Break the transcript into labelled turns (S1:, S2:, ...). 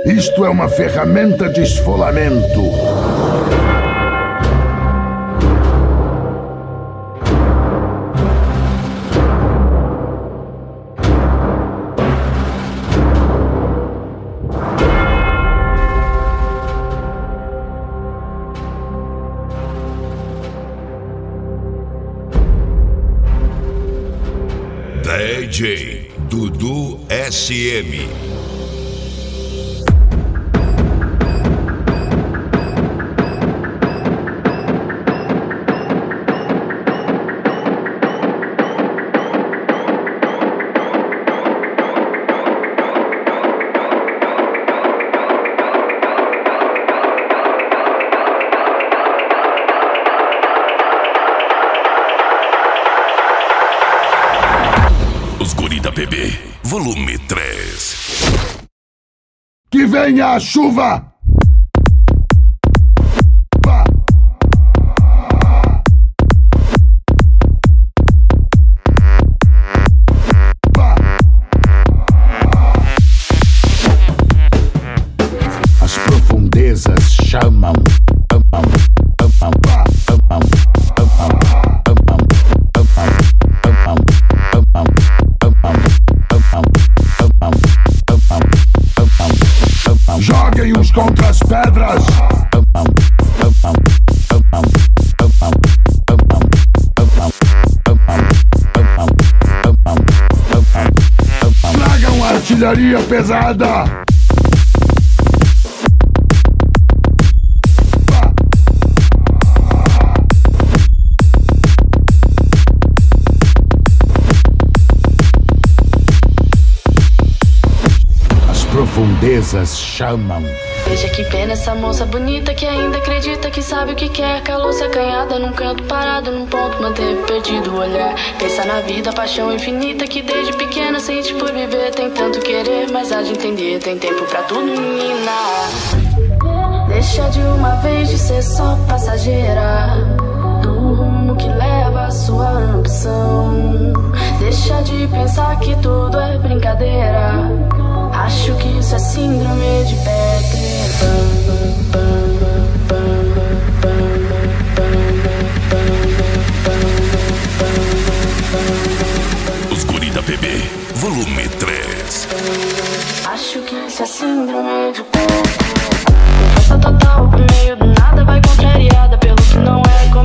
S1: Isto é uma ferramenta de esfolamento.
S2: DJ Dudu SM.
S3: Os Guri da Bebê, volume 3.
S1: Que venha a chuva! As profundezas chamam. Joguem uns contra as pedras. Tragam artilharia pesada. Profundezas chamam.
S4: Veja que pena essa moça bonita que ainda acredita que sabe o que quer. Calou-se acanhada num canto parado, num ponto manteve perdido o olhar. Pensa na vida, paixão infinita que desde pequena sente por viver. Tem tanto querer, mas há de entender, tem tempo pra tudo, menina. Deixa de uma vez de ser só passageira do rumo que leva a sua ambição. Deixa de pensar que tudo é brincadeira. Acho que isso é síndrome de Peter Pan.
S3: Os Guri da Bebê, volume 3.
S4: Acho que isso é síndrome de Peter Pan. Com força total, por meio do nada vai contrariada pelo que não é.